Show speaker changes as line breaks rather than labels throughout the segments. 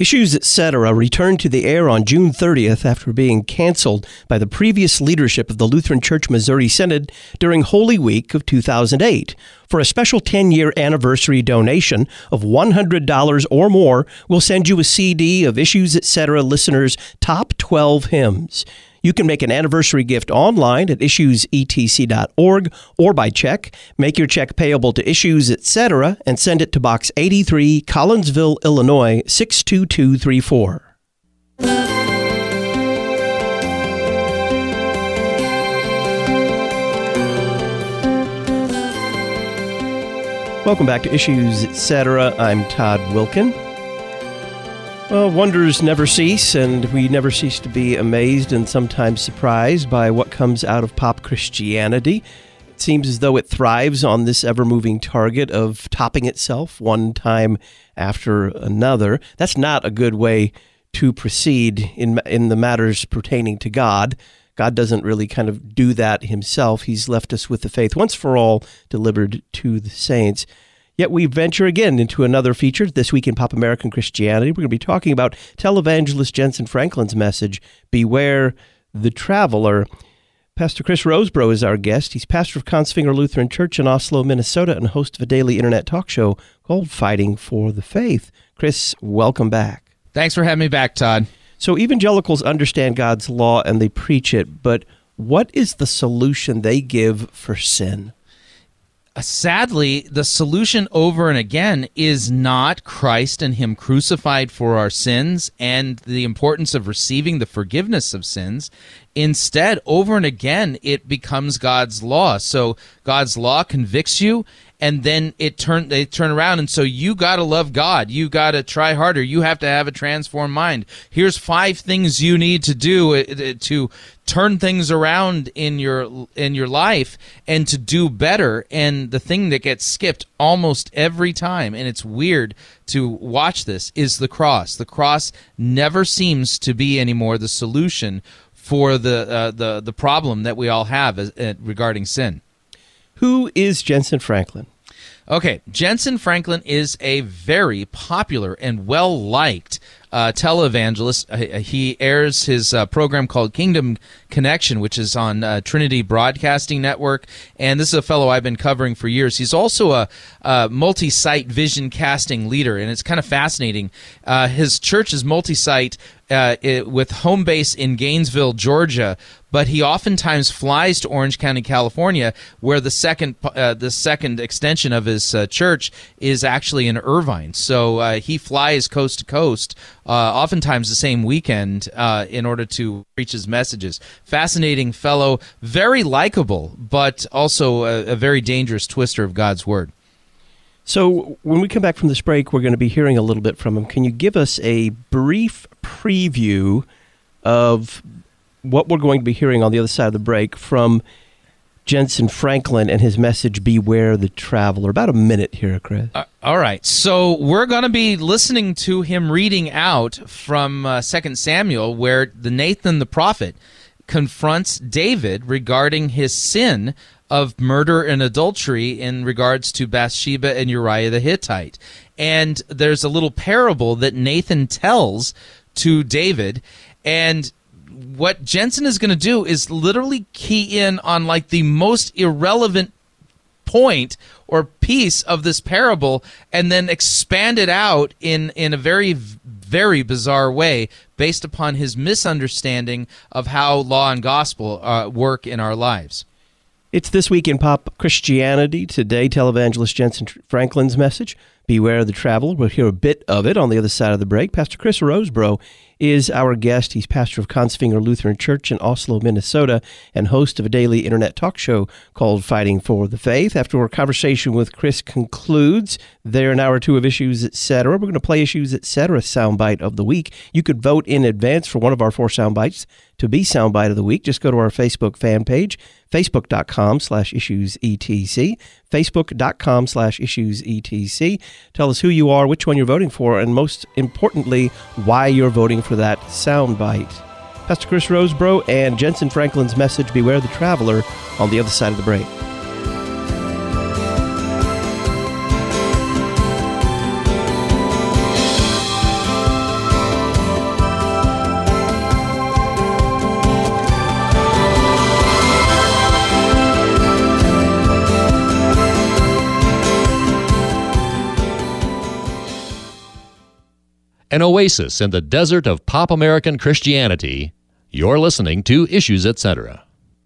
Issues, Etc. returned to the air on June 30th after being canceled by the previous leadership of the Lutheran Church Missouri Synod during Holy Week of 2008. For a special 10-year anniversary donation of $100 or more, we'll send you a CD of Issues, Etc. listeners' top 12 hymns. You can make an anniversary gift online at issuesetc.org or by check. Make your check payable to Issues, Etc. and send it to Box 83, Collinsville, Illinois, 62234. Welcome back to Issues, Etc. I'm Todd Wilkin. Well, wonders never cease, and we never cease to be amazed and sometimes surprised by what comes out of pop Christianity. It seems as though it thrives on this ever-moving target of topping itself one time after another. That's not a good way to proceed in the matters pertaining to God. God doesn't really kind of do that himself. He's left us with the faith once for all delivered to the saints. Yet we venture again into another feature this week in Pop American Christianity. We're going to be talking about televangelist Jentezen Franklin's message, Beware the Traveler. Pastor Chris Rosebrough is our guest. He's pastor of Kongsvinger Lutheran Church in Oslo, Minnesota, and host of a daily internet talk show called Fighting for the Faith. Chris, welcome back.
Thanks for having me back, Todd.
So evangelicals understand God's law and they preach it, but what is the solution they give for sin?
Sadly, the solution over and again is not Christ and Him crucified for our sins and the importance of receiving the forgiveness of sins. Instead, over and again, it becomes God's law. So God's law convicts you, and then they turn around, and so you got to love God. You got to try harder. You have to have a transformed mind. Here's 5 things you need to do to turn things around in your life and to do better. And the thing that gets skipped almost every time, and it's weird to watch this, is the cross. The cross never seems to be anymore the solution for the problem that we all have regarding sin.
Who is Jentezen Franklin?
Okay, Jentezen Franklin is a very popular and well-liked televangelist. He airs his program called Kingdom Connection, which is on Trinity Broadcasting Network, and this is a fellow I've been covering for years. He's also a multi-site vision casting leader, and it's kind of fascinating. His church is multi-site with home base in Gainesville, Georgia, but he oftentimes flies to Orange County, California, where the second extension of his church is actually in Irvine. So he flies coast to coast, oftentimes the same weekend, in order to preach his messages. Fascinating fellow, very likable, but also a very dangerous twister of God's word.
So when we come back from this break, we're going to be hearing a little bit from him. Can you give us a brief preview of what we're going to be hearing on the other side of the break from Jentezen Franklin and his message, Beware the Traveler? About a minute here, Chris.
All right. So we're going to be listening to him reading out from 2 Samuel, where Nathan the prophet confronts David regarding his sin of murder and adultery in regards to Bathsheba and Uriah the Hittite. And there's a little parable that Nathan tells to David, and what Jentezen is going to do is literally key in on like the most irrelevant point or piece of this parable and then expand it out in a very, very bizarre way based upon his misunderstanding of how law and gospel work in our lives.
It's This Week in Pop Christianity. Today, televangelist Jentezen Franklin's message, Beware the Traveler. We'll hear a bit of it on the other side of the break. Pastor Chris Rosebrough is our guest. He's pastor of Kongsvinger Lutheran Church in Oslo, Minnesota, and host of a daily internet talk show called Fighting for the Faith. After our conversation with Chris concludes, there an hour or two of Issues, Etc. We're going to play Issues, Etc. soundbite of the week. You could vote in advance for one of our 4 soundbites to be soundbite of the week. Just go to our Facebook fan page, facebook.com/issuesetc, facebook.com/issuesetc. Tell us who you are, which one you're voting for, and most importantly, why you're voting for that soundbite. Pastor Chris Rosebrough and Jentezen Franklin's message, Beware the Traveler, on the other side of the break.
an oasis in the desert of pop American Christianity. You're listening to Issues, Etc.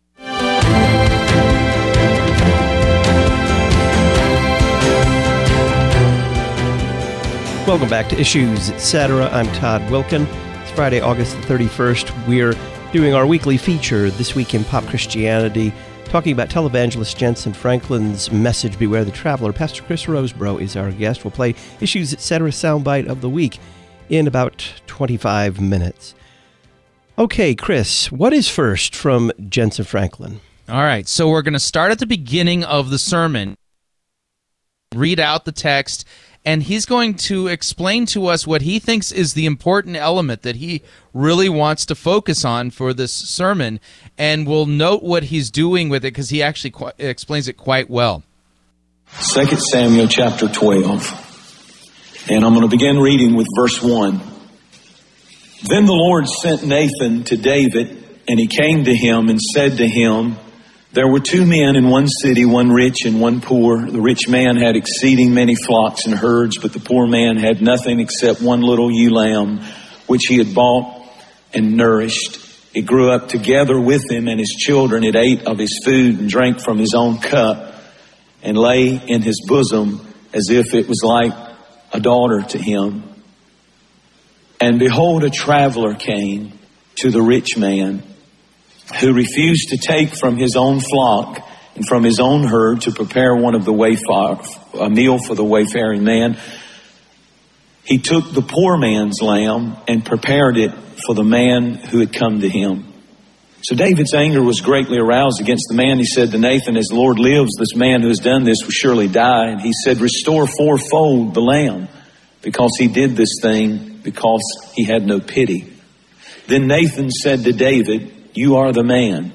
Welcome back to Issues, Etc. I'm Todd Wilkin. It's Friday, August the 31st. We're doing our weekly feature, This Week in Pop Christianity, talking about televangelist Jensen Franklin's message, Beware the Traveler. Pastor Chris Rosebrough is our guest. We'll play Issues, Etc. soundbite of the week in about 25 minutes. Okay, Chris, what is first from Jensen Franklin?
All right, so we're going to start at the beginning of the sermon, read out the text, and he's going to explain to us what he thinks is the important element that he really wants to focus on for this sermon, and we'll note what he's doing with it because he actually explains it quite well.
2 Samuel chapter 12, and I'm going to begin reading with verse 1. Then the Lord sent Nathan to David, and he came to him and said to him, There were two men in one city, one rich and one poor. The rich man had exceeding many flocks and herds, but the poor man had nothing except one little ewe lamb, which he had bought and nourished. It grew up together with him and his children. It ate of his food and drank from his own cup and lay in his bosom as if it was like a daughter to him. And behold, a traveler came to the rich man, who refused to take from his own flock and from his own herd to prepare a meal for the wayfaring man. He took the poor man's lamb and prepared it for the man who had come to him. So David's anger was greatly aroused against the man. He said to Nathan, As the Lord lives, this man who has done this will surely die. And he said, Restore fourfold the lamb, because he did this thing, because he had no pity. Then Nathan said to David, You are the man.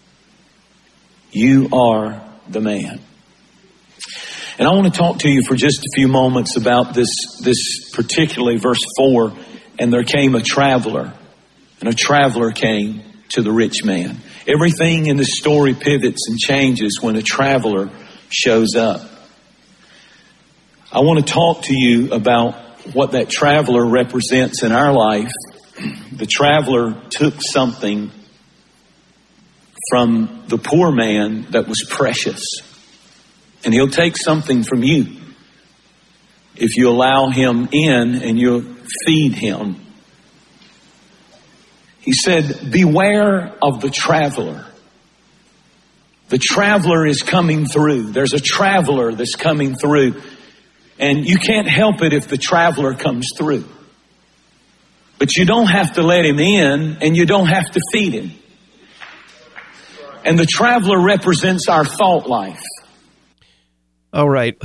You are the man. And I want to talk to you for just a few moments about this particularly verse 4. And there came a traveler, and a traveler came to the rich man. Everything in the story pivots and changes when a traveler shows up. I want to talk to you about what that traveler represents in our life. The traveler took something from the poor man that was precious. And he'll take something from you if you allow him in and you feed him. He said, Beware of the traveler. The traveler is coming through. There's a traveler that's coming through. And you can't help it if the traveler comes through. But you don't have to let him in, and you don't have to feed him. And the traveler represents our thought life.
All right.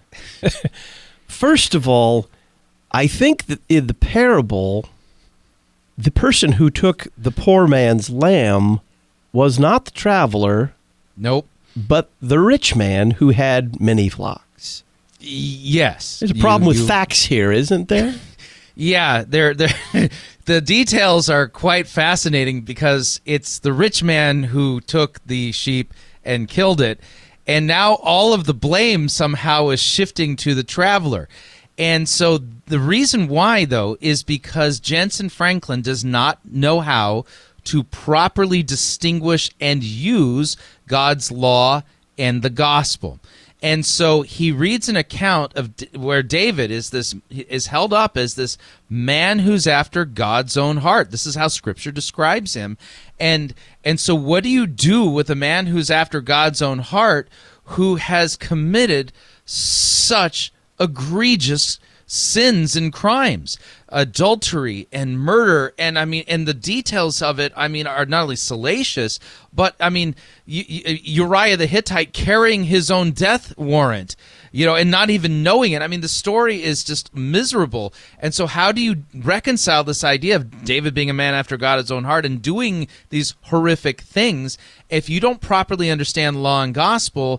First of all, I think that in the parable, the person who took the poor man's lamb was not the traveler.
Nope.
But the rich man who had many flocks.
Yes.
There's a problem with facts here, isn't there?
Yeah, the details are quite fascinating because it's the rich man who took the sheep and killed it, and now all of the blame somehow is shifting to the traveler. And so the reason why, though, is because Jensen Franklin does not know how to properly distinguish and use God's law and the gospel. And so he reads an account of where David is held up as this man who's after God's own heart. This is how Scripture describes him. And so what do you do with a man who's after God's own heart who has committed such egregious sins and crimes, adultery and murder, and the details of it, are not only salacious, but Uriah the Hittite carrying his own death warrant, and not even knowing it. The story is just miserable. And so how do you reconcile this idea of David being a man after God's own heart and doing these horrific things? If you don't properly understand law and gospel,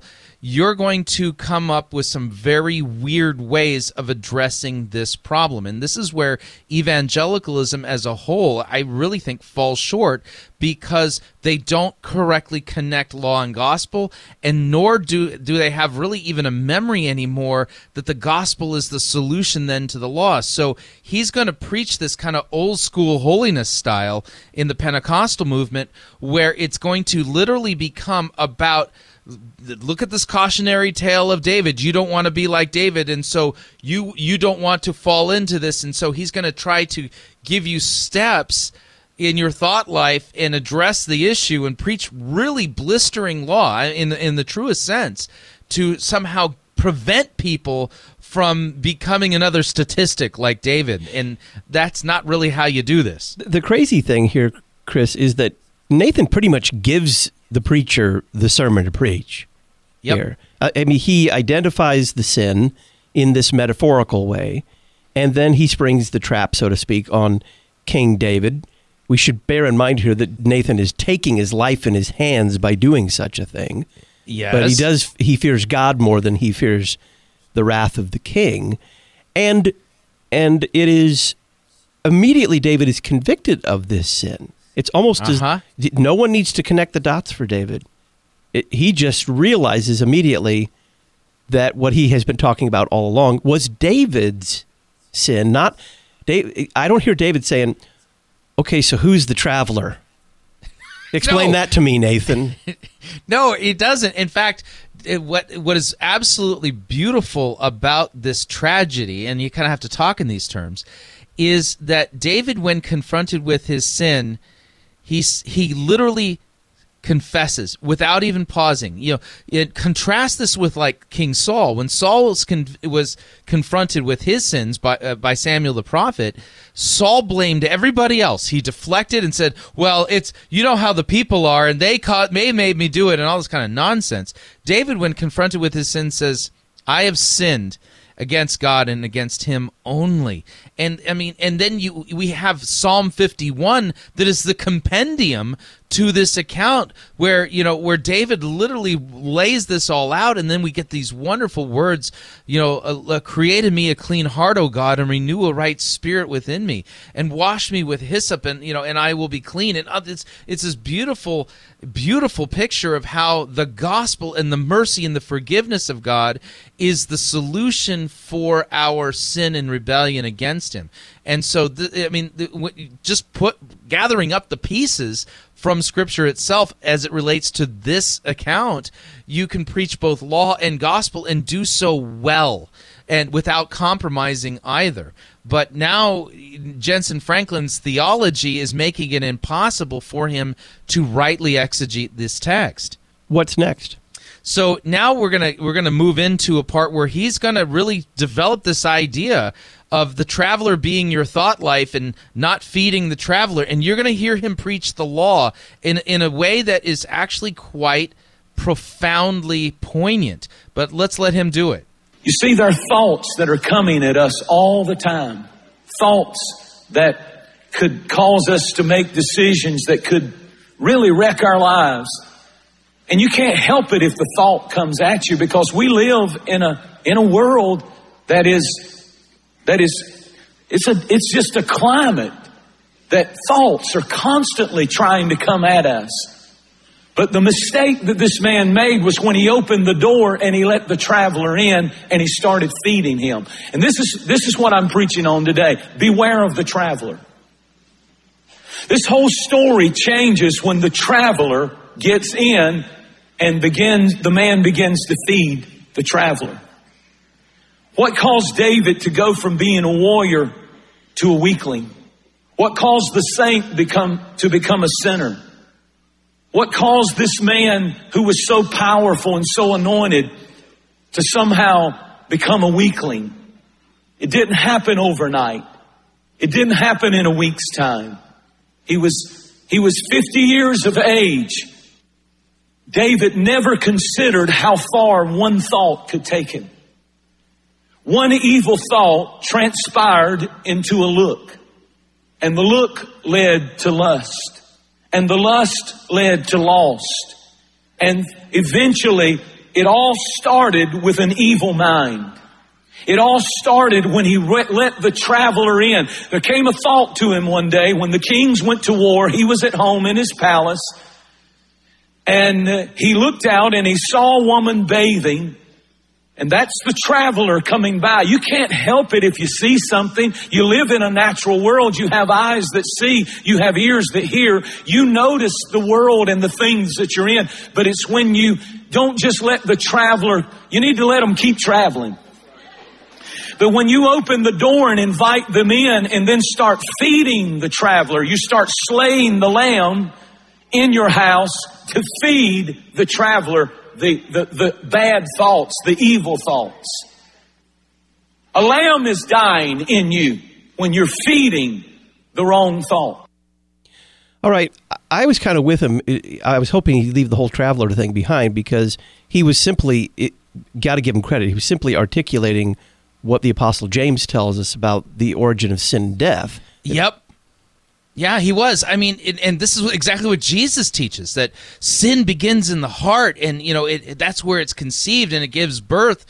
you're going to come up with some very weird ways of addressing this problem. And this is where evangelicalism as a whole, I really think, falls short, because they don't correctly connect law and gospel, and nor do they have really even a memory anymore that the gospel is the solution then to the law. So he's going to preach this kind of old school holiness style in the Pentecostal movement, where it's going to literally become about, look at this cautionary tale of David. You don't want to be like David, and so you don't want to fall into this. And so he's going to try to give you steps in your thought life and address the issue and preach really blistering law in the truest sense to somehow prevent people from becoming another statistic like David. And that's not really how you do this.
The crazy thing here, Chris, is that Nathan pretty much gives the preacher the sermon to preach.
Yep.
Here. I mean, he identifies the sin in this metaphorical way, and then he springs the trap, so to speak, on King David. We should bear in mind here that Nathan is taking his life in his hands by doing such a thing.
Yes.
But he fears God more than he fears the wrath of the king. And it is immediately David is convicted of this sin. It's almost as no one needs to connect the dots for David. He just realizes immediately that what he has been talking about all along was David's sin, not David. I don't hear David saying, "Okay, so who's the traveler?" Explain that to me, Nathan.
No, it doesn't. In fact, what is absolutely beautiful about this tragedy, and you kind of have to talk in these terms, is that David, when confronted with his sin, he literally confesses without even pausing. Contrast this with like King Saul. When Saul was confronted with his sins by Samuel the prophet, Saul blamed everybody else. He deflected and said, "Well, it's how the people are, and they made me do it," and all this kind of nonsense. David, when confronted with his sin, says, "I have sinned against God and against him only." And then we have Psalm 51 that is the compendium to this account where David literally lays this all out, and then we get these wonderful words, create in me a clean heart, O God, and renew a right spirit within me, and wash me with hyssop, and I will be clean. And it's this beautiful, beautiful picture of how the gospel and the mercy and the forgiveness of God is the solution for our sin and rebellion against him. And so, gathering up the pieces from Scripture itself as it relates to this account, you can preach both law and gospel and do so well and without compromising either. But now Jensen Franklin's theology is making it impossible for him to rightly exegete this text.
What's next?
So now we're gonna move into a part where he's gonna really develop this idea of the traveler being your thought life and not feeding the traveler, and you're gonna hear him preach the law in a way that is actually quite profoundly poignant. But let's let him do it.
You see, there are thoughts that are coming at us all the time. Thoughts that could cause us to make decisions that could really wreck our lives. And you can't help it if the thought comes at you, because we live in a world it's just a climate that thoughts are constantly trying to come at us. But the mistake that this man made was when he opened the door and he let the traveler in and he started feeding him. And this is what I'm preaching on today. Beware of the traveler. This whole story changes when the traveler gets in and the man begins to feed the traveler. What caused David to go from being a warrior to a weakling? What caused the saint to become a sinner? What caused this man who was so powerful and so anointed to somehow become a weakling? It didn't happen overnight. It didn't happen in a week's time. He was 50 years of age. David never considered how far one thought could take him. One evil thought transpired into a look, and the look led to lust, and the lust led to lost, and eventually It all started with an evil mind. It all started when he let the traveler in. There came a thought to him one day when the kings went to war. He was at home in his palace, and he looked out and he saw a woman bathing. And that's the traveler coming by. You can't help it if you see something. You live in a natural world. You have eyes that see. You have ears that hear. You notice the world and the things that you're in. But it's when you don't just let the traveler, you need to let them keep traveling. But when you open the door and invite them in and then start feeding the traveler, you start slaying the lamb in your house to feed the traveler the bad thoughts, the evil thoughts. A lamb is dying in you when you're feeding the wrong thought.
All right. I was kind of with him. I was hoping he'd leave the whole traveler thing behind because he was simply, got to give him credit, he was simply articulating what the Apostle James tells us about the origin of sin and death.
Yep. Yeah, he was. I mean, and this is exactly what Jesus teaches, that sin begins in the heart, and that's where it's conceived, and it gives birth,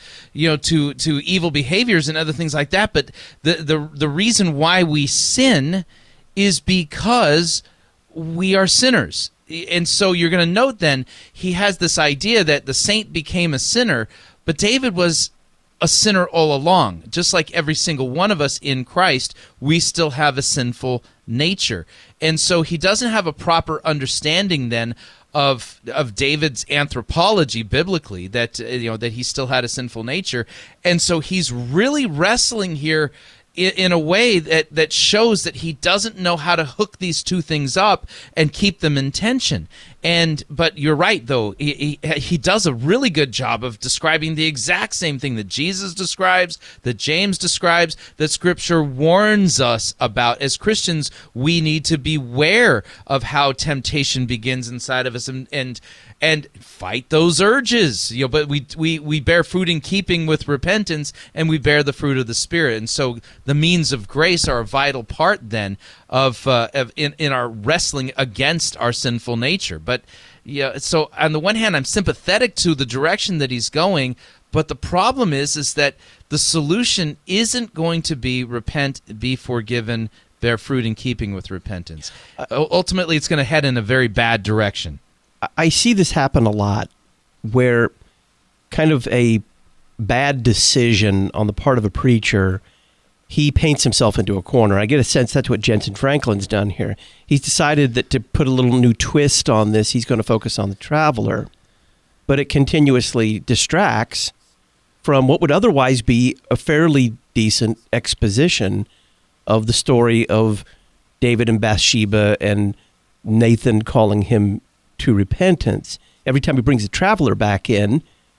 to evil behaviors and other things like that. But the reason why we sin is because we are sinners. And so you're going to note then he has this idea that the saint became a sinner, but David was a sinner all along. Just like every single one of us in Christ, we still have a sinful nature. And so he doesn't have a proper understanding then of David's anthropology biblically, that that he still had a sinful nature. And so he's really wrestling here in a way that shows that he doesn't know how to hook these two things up and keep them in tension. But you're right, though. He does a really good job of describing the exact same thing that Jesus describes, that James describes, that Scripture warns us about. As Christians, we need to beware of how temptation begins inside of us and fight those urges. But we bear fruit in keeping with repentance, and we bear the fruit of the Spirit. And so the means of grace are a vital part then of in our wrestling against our sinful nature. But so on the one hand, I'm sympathetic to the direction that he's going, but the problem is that the solution isn't going to be repent, be forgiven, bear fruit in keeping with repentance. Ultimately, it's going to head in a very bad direction.
I see this happen a lot, where kind of a bad decision on the part of a preacher, he paints himself into a corner. I get a sense that's what Jensen Franklin's done here. He's decided that to put a little new twist on this, he's going to focus on the traveler, but it continuously distracts from what would otherwise be a fairly decent exposition of the story of David and Bathsheba and Nathan calling him to repentance. Every time he brings the traveler back in,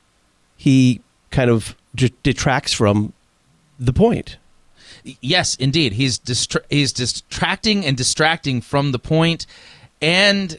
he kind of detracts from the point.
Yes, indeed. He's distracting and distracting from the point, and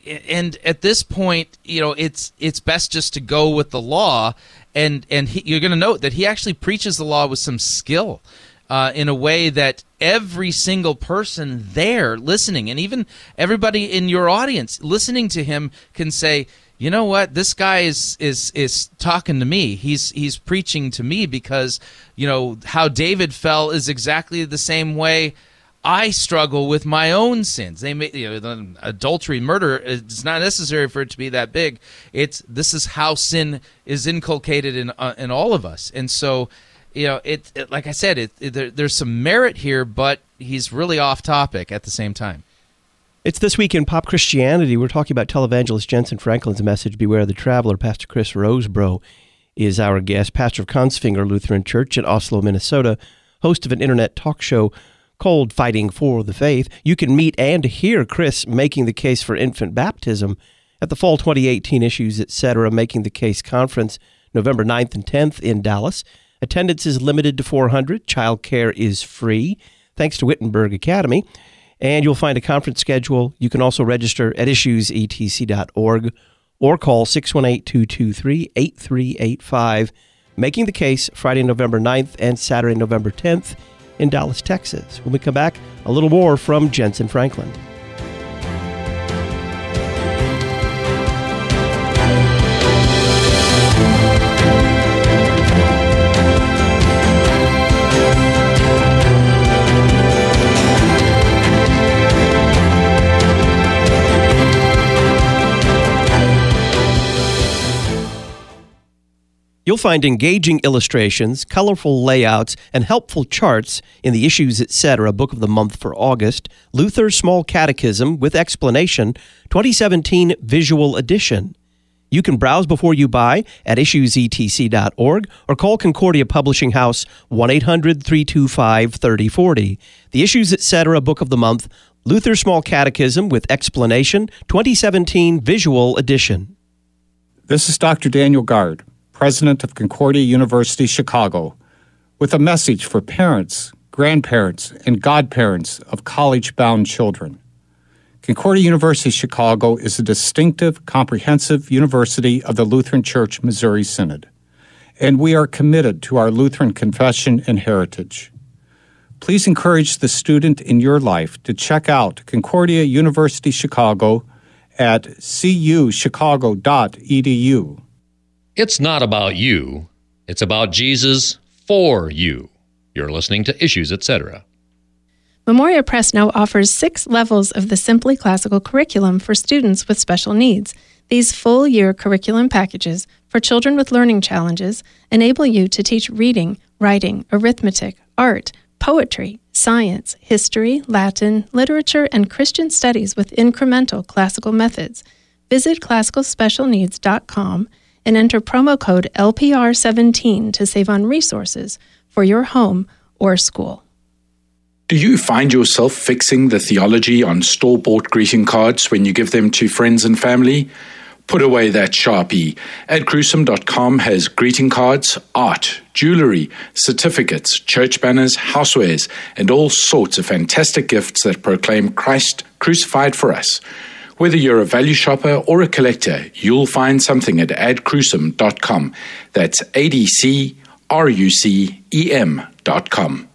at this point, it's best just to go with the law. And you're going to note that he actually preaches the law with some skill, in a way that every single person there listening, and even everybody in your audience listening to him, can say, you know what, this guy is talking to me. He's preaching to me, because how David fell is exactly the same way I struggle with my own sins. They may, adultery, murder, it's not necessary for it to be that big. This is how sin is inculcated in all of us. And so, like I said, there's some merit here, but he's really off topic at the same time.
It's This Week in Pop Christianity. We're talking about televangelist Jensen Franklin's message, Beware the Traveler. Pastor Chris Rosebrough is our guest, pastor of Kongsvinger Lutheran Church in Oslo, Minnesota, host of an internet talk show called Fighting for the Faith. You can meet and hear Chris making the case for infant baptism at the Fall 2018 Issues, Etc. Making the Case Conference, November 9th and 10th in Dallas. Attendance is limited to 400. Child care is free, thanks to Wittenberg Academy. And you'll find a conference schedule. You can also register at issuesetc.org or call 618-223-8385. Making the Case, Friday, November 9th and Saturday, November 10th in Dallas, Texas. When we come back, a little more from Jensen Franklin. You'll find engaging illustrations, colorful layouts, and helpful charts in the Issues Etc. Book of the Month for August, Luther's Small Catechism with Explanation, 2017 Visual Edition. You can browse before you buy at issuesetc.org or call Concordia Publishing House 1-800-325-3040. The Issues Etc. Book of the Month, Luther's Small Catechism with Explanation, 2017 Visual Edition.
This is Dr. Daniel Gard, President of Concordia University Chicago, with a message for parents, grandparents, and godparents of college-bound children. Concordia University Chicago is a distinctive, comprehensive university of the Lutheran Church Missouri Synod, and we are committed to our Lutheran confession and heritage. Please encourage the student in your life to check out Concordia University Chicago at cuchicago.edu.
It's not about you. It's about Jesus for you. You're listening to Issues, Etc.
Memoria Press now offers 6 levels of the Simply Classical curriculum for students with special needs. These full-year curriculum packages for children with learning challenges enable you to teach reading, writing, arithmetic, art, poetry, science, history, Latin, literature, and Christian studies with incremental classical methods. Visit classicalspecialneeds.com and enter promo code LPR17 to save on resources for your home or school.
Do you find yourself fixing the theology on store-bought greeting cards when you give them to friends and family? Put away that Sharpie. AdCruesome.com has greeting cards, art, jewelry, certificates, church banners, housewares, and all sorts of fantastic gifts that proclaim Christ crucified for us. Whether you're a value shopper or a collector, you'll find something at AdCruesome.com. That's AdCrucem.com.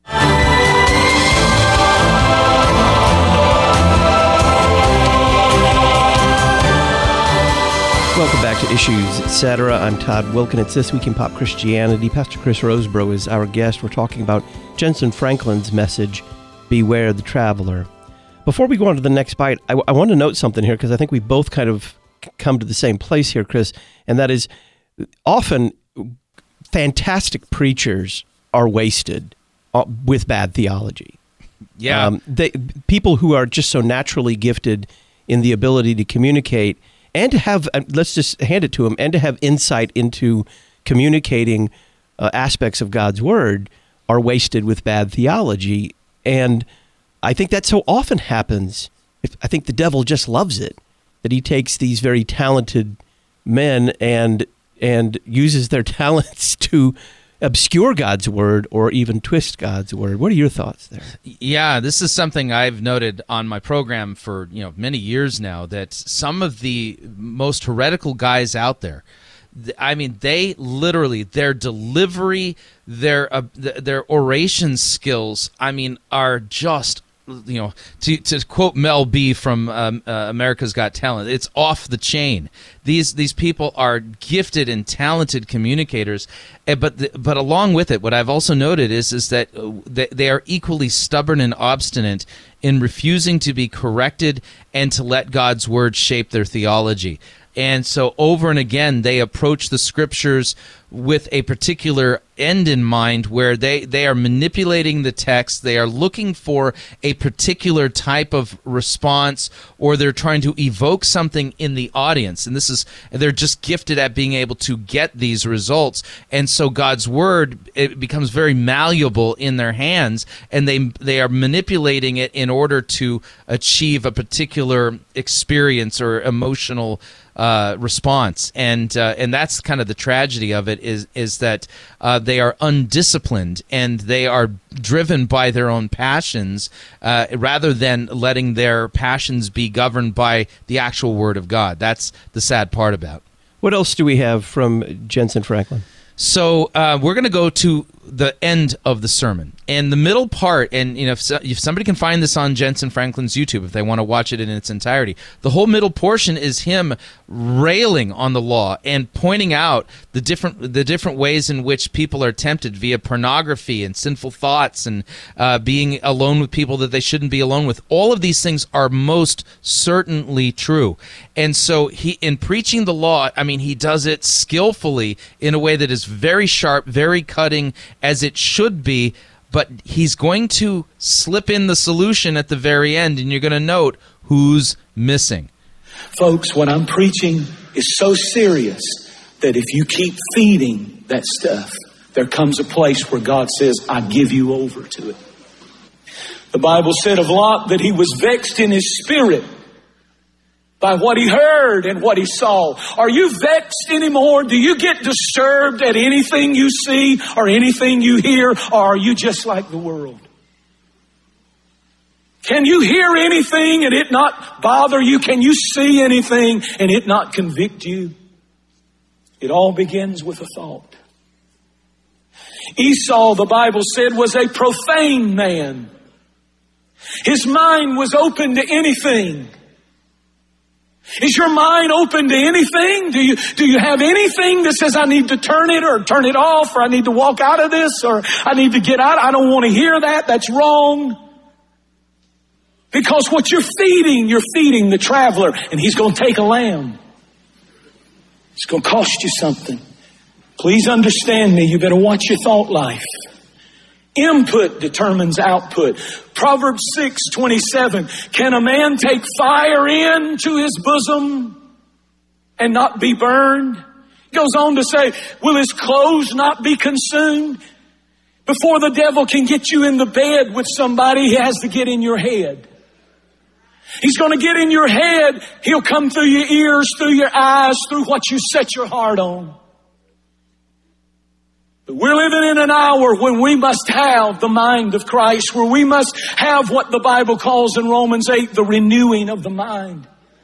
Welcome back to Issues, Etc. I'm Todd Wilkin. It's This Week in Pop Christianity. Pastor Chris Rosebrough is our guest. We're talking about Jentezen Franklin's message, Beware the Traveler. Before we go on to the next bite, I want to note something here because I think we both kind of come to the same place here, Chris, and that is often fantastic preachers are wasted with bad theology.
Yeah.
People who are just so naturally gifted in the ability to communicate and to have, let's just hand it to them, and to have insight into communicating aspects of God's Word are wasted with bad theology. And I think that so often happens. I think the devil just loves it, that he takes these very talented men and uses their talents to obscure God's Word or even twist God's Word. What are your thoughts there?
Yeah, this is something I've noted on my program for many years now, that some of the most heretical guys out there, I mean, they literally, their delivery, their oration skills, I mean, are just, to quote Mel B from America's Got Talent, it's off the chain. These people are gifted and talented communicators, but along with it, what I've also noted is that they are equally stubborn and obstinate in refusing to be corrected and to let God's Word shape their theology. And so over and again, they approach the Scriptures with a particular end in mind, where they are manipulating the text, they are looking for a particular type of response, or they're trying to evoke something in the audience. And they're just gifted at being able to get these results. And so God's Word, it becomes very malleable in their hands, and they are manipulating it in order to achieve a particular experience or emotional response, and that's kind of the tragedy of it, is that they are undisciplined and they are driven by their own passions rather than letting their passions be governed by the actual Word of God. That's the sad part about it.
What else do we have from Jentezen Franklin?
So we're going to go to the end of the sermon. And the middle part, and if somebody can find this on Jensen Franklin's YouTube, if they want to watch it in its entirety, the whole middle portion is him railing on the law and pointing out the different ways in which people are tempted via pornography and sinful thoughts and being alone with people that they shouldn't be alone with. All of these things are most certainly true. And so he, in preaching the law, he does it skillfully in a way that is very sharp, very cutting, as it should be, but he's going to slip in the solution at the very end, and you're going to note who's missing.
Folks, what I'm preaching is so serious that if you keep feeding that stuff, there comes a place where God says, I give you over to it. The Bible said of Lot that he was vexed in his spirit by what he heard and what he saw. Are you vexed anymore? Do you get disturbed at anything you see or anything you hear? Or are you just like the world? Can you hear anything and it not bother you? Can you see anything and it not convict you? It all begins with a thought. Esau, the Bible said, was a profane man. His mind was open to anything. Is your mind open to anything? Do you have anything that says I need to turn it or turn it off, or I need to walk out of this, or I need to get out? I don't want to hear that. That's wrong. Because what you're feeding the traveler, and he's going to take a lamb. It's going to cost you something. Please understand me. You better watch your thought life. Input determines output. Proverbs 6:27. Can a man take fire into his bosom and not be burned? He goes on to say, will his clothes not be consumed? Before the devil can get you in the bed with somebody, he has to get in your head. He's going to get in your head. He'll come through your ears, through your eyes, through what you set your heart on. We're living in an hour when we must have the mind of Christ, where we must have what the Bible calls in Romans 8, the renewing of the mind.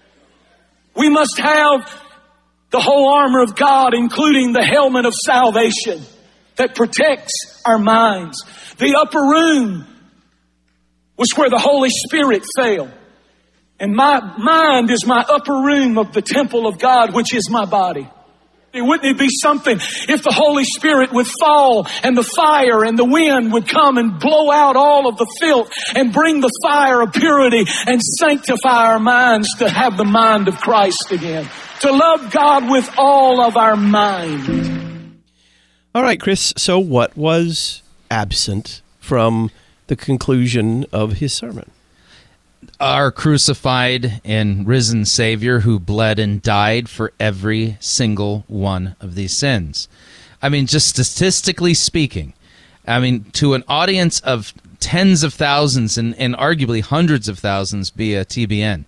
We must have the whole armor of God, including the helmet of salvation that protects our minds. The upper room was where the Holy Spirit fell. And my mind is my upper room of the temple of God, which is my body. Wouldn't it be something if the Holy Spirit would fall and the fire and the wind would come and blow out all of the filth and bring the fire of purity and sanctify our minds to have the mind of Christ again, to love God with all of our mind.
All right, Chris, so what was absent from the conclusion of his sermon?
Our crucified and risen Savior who bled and died for every single one of these sins. Just statistically speaking, to an audience of tens of thousands and arguably hundreds of thousands via TBN,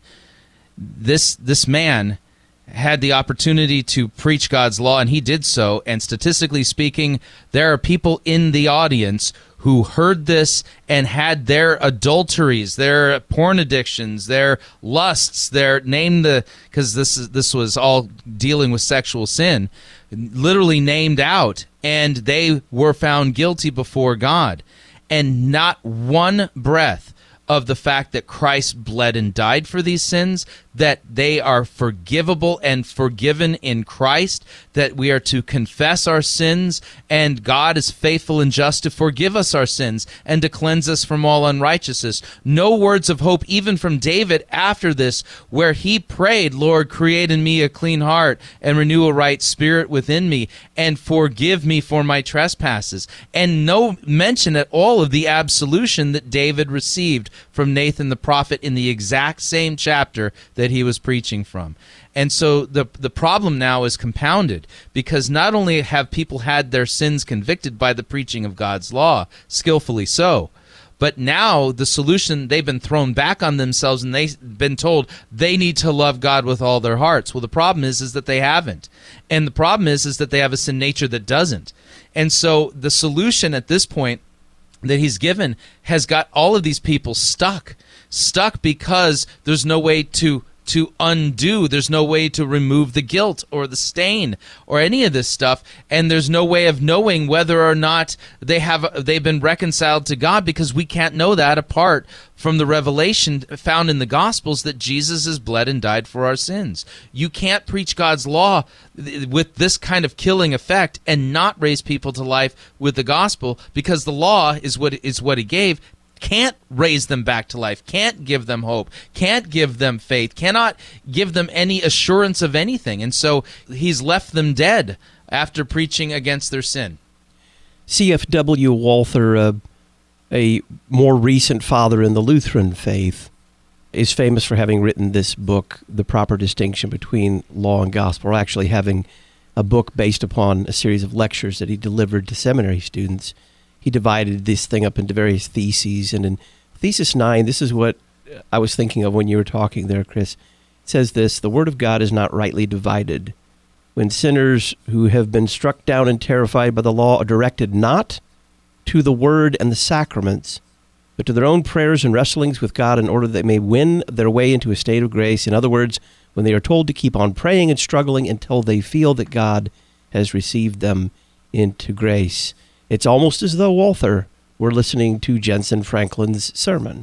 this man had the opportunity to preach God's law, and he did so. And statistically speaking, there are people in the audience who heard this and had their adulteries, their porn addictions, their lusts, because this was all dealing with sexual sin, literally named out, and they were found guilty before God. And not one breath of the fact that Christ bled and died for these sins, that they are forgivable and forgiven in Christ, that we are to confess our sins, and God is faithful and just to forgive us our sins and to cleanse us from all unrighteousness. No words of hope even from David after this, where he prayed, Lord, create in me a clean heart and renew a right spirit within me and forgive me for my trespasses. And no mention at all of the absolution that David received from Nathan the prophet in the exact same chapter that he was preaching from. And so the problem now is compounded, because not only have people had their sins convicted by the preaching of God's law, skillfully so, but now the solution, they've been thrown back on themselves and they've been told they need to love God with all their hearts. Well, the problem is that they haven't. And the problem is that they have a sin nature that doesn't. And so the solution at this point that he's given has got all of these people stuck because there's no way to to undo. There's no way to remove the guilt or the stain or any of this stuff, and there's no way of knowing whether or not they've been reconciled to God, because we can't know that apart from the revelation found in the Gospels that Jesus has bled and died for our sins. You can't preach God's law with this kind of killing effect and not raise people to life with the gospel, because the law is what he gave. Can't raise them back to life, can't give them hope, can't give them faith, cannot give them any assurance of anything. And so he's left them dead after preaching against their sin.
C.F.W. Walther, a more recent father in the Lutheran faith, is famous for having written this book, The Proper Distinction Between Law and Gospel, or actually having a book based upon a series of lectures that he delivered to seminary students. He divided this thing up into various theses, and in Thesis 9, this is what I was thinking of when you were talking there, Chris. It says this: the Word of God is not rightly divided. When sinners who have been struck down and terrified by the law are directed not to the Word and the sacraments, but to their own prayers and wrestlings with God in order that they may win their way into a state of grace. In other words, when they are told to keep on praying and struggling until they feel that God has received them into grace. It's almost as though, Walther, we're listening to Jensen Franklin's sermon.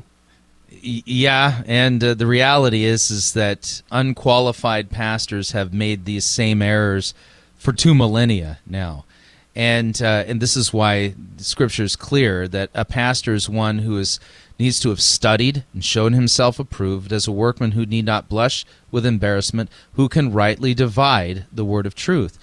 Yeah, and the reality is that unqualified pastors have made these same errors for 2 millennia now. And this is why Scripture is clear that a pastor is one who needs to have studied and shown himself approved as a workman who need not blush with embarrassment, who can rightly divide the word of truth.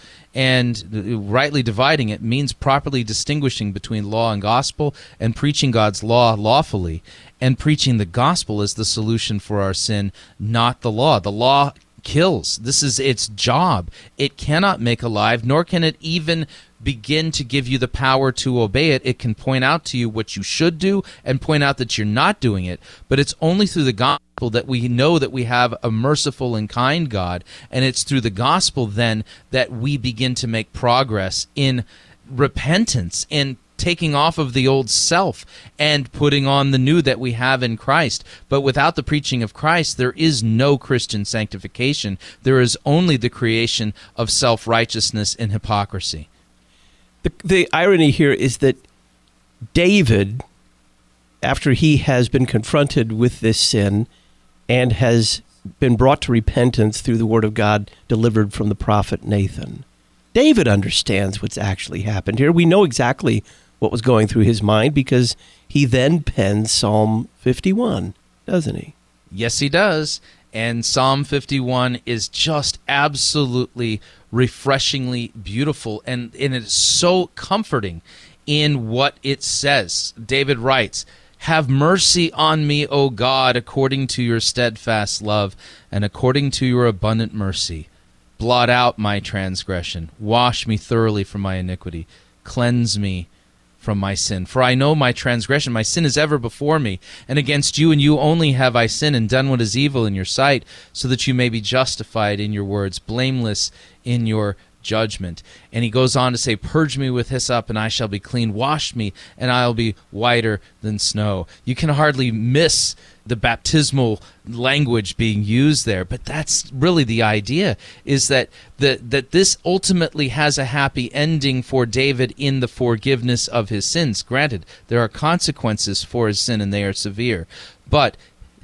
And rightly dividing it means properly distinguishing between law and gospel, and preaching God's law lawfully, and preaching the gospel as the solution for our sin, not the law. The law kills. This is its job. It cannot make alive, nor can it even begin to give you the power to obey it. It can point out to you what you should do and point out that you're not doing it. But it's only through the gospel that we know that we have a merciful and kind God, and it's through the gospel then that we begin to make progress in repentance, in taking off of the old self and putting on the new that we have in Christ. But without the preaching of Christ, there is no Christian sanctification. There is only the creation of self-righteousness and hypocrisy.
The irony here is that David, after he has been confronted with this sin and has been brought to repentance through the word of God delivered from the prophet Nathan, David understands what's actually happened here. We know exactly what was going through his mind because he then pens Psalm 51, doesn't he?
Yes, he does. And Psalm 51 is just absolutely refreshingly beautiful, and it is so comforting in what it says. David writes, "Have mercy on me, O God, according to your steadfast love, and according to your abundant mercy. Blot out my transgression. Wash me thoroughly from my iniquity. Cleanse me from my sin. For I know my transgression, my sin is ever before me, and against you and you only have I sinned and done what is evil in your sight, so that you may be justified in your words, blameless in your judgment." And he goes on to say, "Purge me with hyssop, and I shall be clean. Wash me, and I'll be whiter than snow." You can hardly miss the baptismal language being used there, but that's really the idea, is that this ultimately has a happy ending for David in the forgiveness of his sins. Granted, there are consequences for his sin, and they are severe, but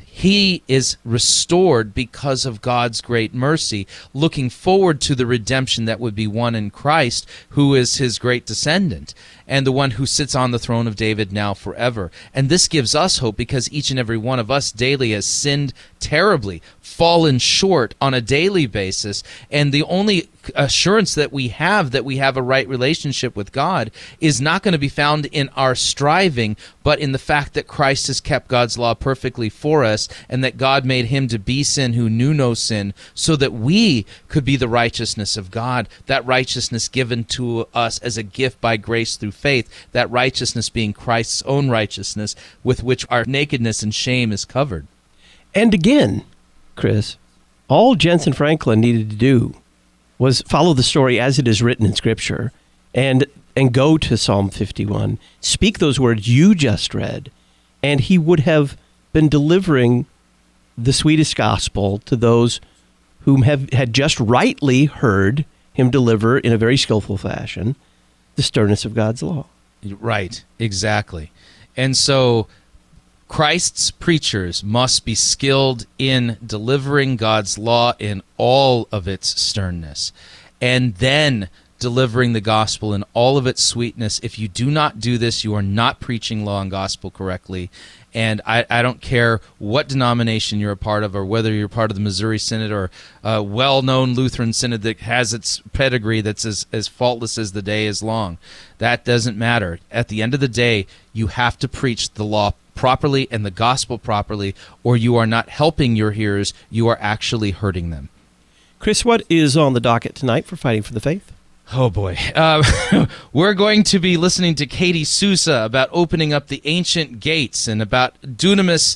he is restored because of God's great mercy, looking forward to the redemption that would be won in Christ, who is his great descendant, and the one who sits on the throne of David now forever. And this gives us hope, because each and every one of us daily has sinned terribly, fallen short on a daily basis, and the only assurance that we have a right relationship with God is not going to be found in our striving, but in the fact that Christ has kept God's law perfectly for us, and that God made him to be sin who knew no sin, so that we could be the righteousness of God, that righteousness given to us as a gift by grace through faith, that righteousness being Christ's own righteousness, with which our nakedness and shame is covered.
And again, Chris, all Jensen Franklin needed to do was follow the story as it is written in Scripture and go to Psalm 51, speak those words you just read, and he would have been delivering the sweetest gospel to those whom had just rightly heard him deliver in a very skillful fashion the sternness of God's law.
Right, exactly. And so Christ's preachers must be skilled in delivering God's law in all of its sternness, and then delivering the gospel in all of its sweetness. If you do not do this, you are not preaching law and gospel correctly. And I don't care what denomination you're a part of, or whether you're part of the Missouri Synod or a well-known Lutheran Synod that has its pedigree that's as faultless as the day is long. That doesn't matter. At the end of the day, you have to preach the law properly and the gospel properly, or you are not helping your hearers, you are actually hurting them.
Chris, what is on the docket tonight for Fighting for the Faith?
Oh, boy. We're going to be listening to Katie Sousa about opening up the ancient gates and about dunamis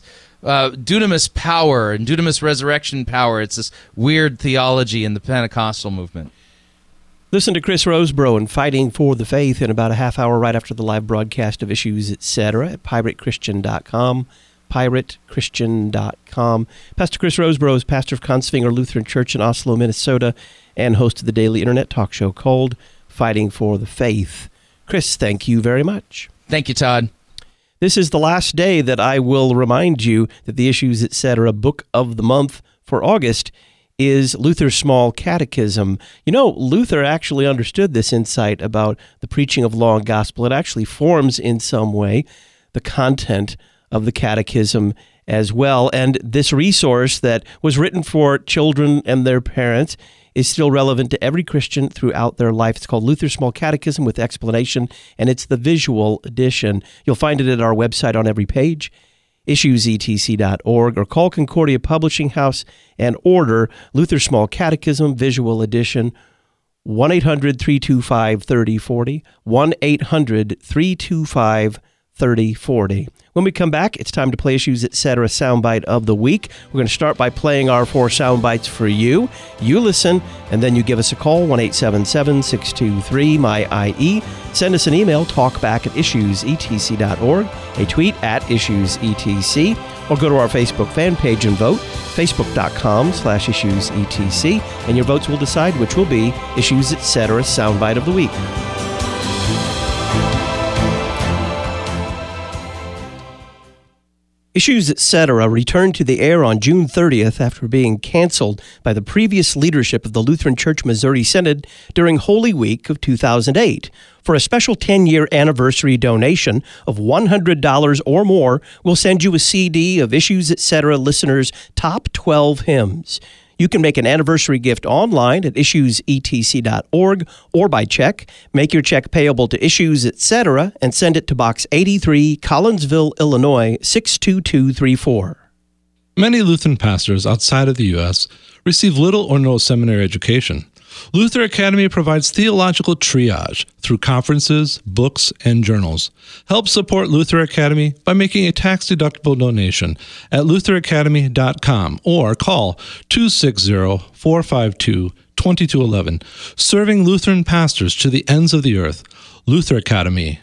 power and dunamis resurrection power. It's this weird theology in the Pentecostal movement.
Listen to Chris Rosebrough and Fighting for the Faith in about a half hour right after the live broadcast of Issues, Etc. at piratechristian.com. piratechristian.com. Pastor Chris Rosebrough is pastor of Kongsvinger Lutheran Church in Oslo, Minnesota, and host of the daily internet talk show called Fighting for the Faith. Chris, thank you very much.
Thank you, Todd.
This is the last day that I will remind you that the Issues, Etc. book of the month for August is Luther's Small Catechism. You know, Luther actually understood this insight about the preaching of law and gospel. It actually forms in some way the content of the catechism as well. And this resource that was written for children and their parents is still relevant to every Christian throughout their life. It's called Luther's Small Catechism with Explanation, and it's the visual edition. You'll find it at our website on every page, issuesetc.org, or call Concordia Publishing House and order Luther's Small Catechism Visual Edition, 1-800-325-3040, 1-800-325-3040. When we come back, it's time to play Issues, Etc. Soundbite of the Week. We're going to start by playing our 4 soundbites for you. You listen, and then you give us a call, 1-877-623-MY-IE. Send us an email, talkback@issuesetc.org, a tweet @issuesetc, or go to our Facebook fan page and vote, facebook.com/issuesetc, and your votes will decide which will be Issues, Etc. Soundbite of the Week. Issues, Etc. returned to the air on June 30th after being canceled by the previous leadership of the Lutheran Church Missouri Synod during Holy Week of 2008. For a special 10-year anniversary donation of $100 or more, we'll send you a CD of Issues, Etc. listeners' top 12 hymns. You can make an anniversary gift online at issuesetc.org or by check. Make your check payable to Issues, Etc. and send it to Box 83, Collinsville, Illinois, 62234.
Many Lutheran pastors outside of the U.S. receive little or no seminary education. Luther Academy provides theological triage through conferences, books, and journals. Help support Luther Academy by making a tax-deductible donation at lutheracademy.com or call 260-452-2211. Serving Lutheran pastors to the ends of the earth. Luther Academy,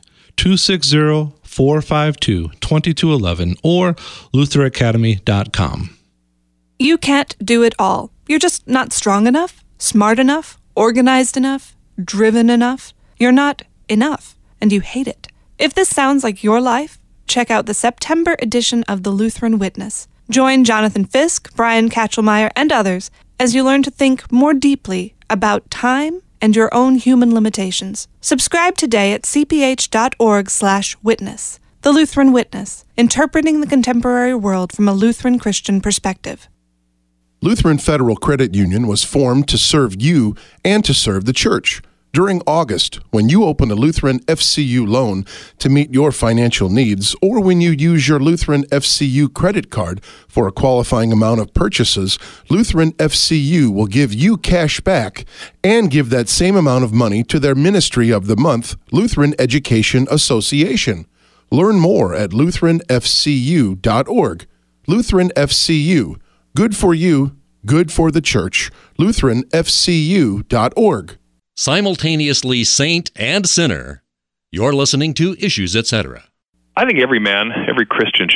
260-452-2211 or lutheracademy.com.
You can't do it all. You're just not strong enough, smart enough, organized enough, driven enough. You're not enough, and you hate it. If this sounds like your life, check out the September edition of The Lutheran Witness. Join Jonathan Fisk, Brian Katchelmeyer, and others as you learn to think more deeply about time and your own human limitations. Subscribe today at cph.org/witness. The Lutheran Witness, interpreting the contemporary world from a Lutheran Christian perspective.
Lutheran Federal Credit Union was formed to serve you and to serve the church. During August, when you open a Lutheran FCU loan to meet your financial needs, or when you use your Lutheran FCU credit card for a qualifying amount of purchases, Lutheran FCU will give you cash back and give that same amount of money to their Ministry of the Month, Lutheran Education Association. Learn more at lutheranfcu.org. Lutheran FCU. Good for you, good for the church. lutheranfcu.org.
Simultaneously saint and sinner. You're listening to Issues, Etc.
I think every man, every Christian should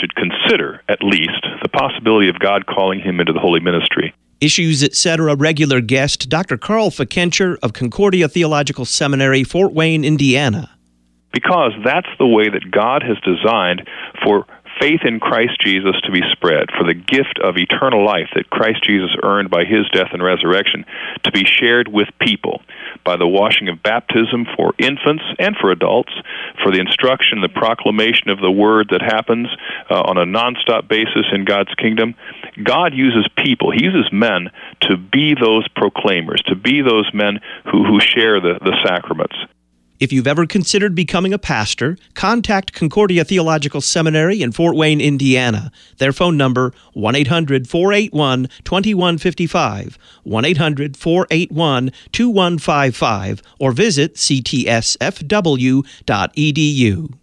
consider, at least, the possibility of God calling him into the holy ministry.
Issues, Etc. regular guest Dr. Carl Fickenscher of Concordia Theological Seminary, Fort Wayne, Indiana.
Because that's the way that God has designed for faith in Christ Jesus to be spread, for the gift of eternal life that Christ Jesus earned by his death and resurrection to be shared with people by the washing of baptism for infants and for adults, for the instruction, the proclamation of the word that happens on a nonstop basis in God's kingdom. God uses people, he uses men to be those proclaimers, to be those men who share the sacraments.
If you've ever considered becoming a pastor, contact Concordia Theological Seminary in Fort Wayne, Indiana. Their phone number, 1-800-481-2155, 1-800-481-2155, or visit ctsfw.edu.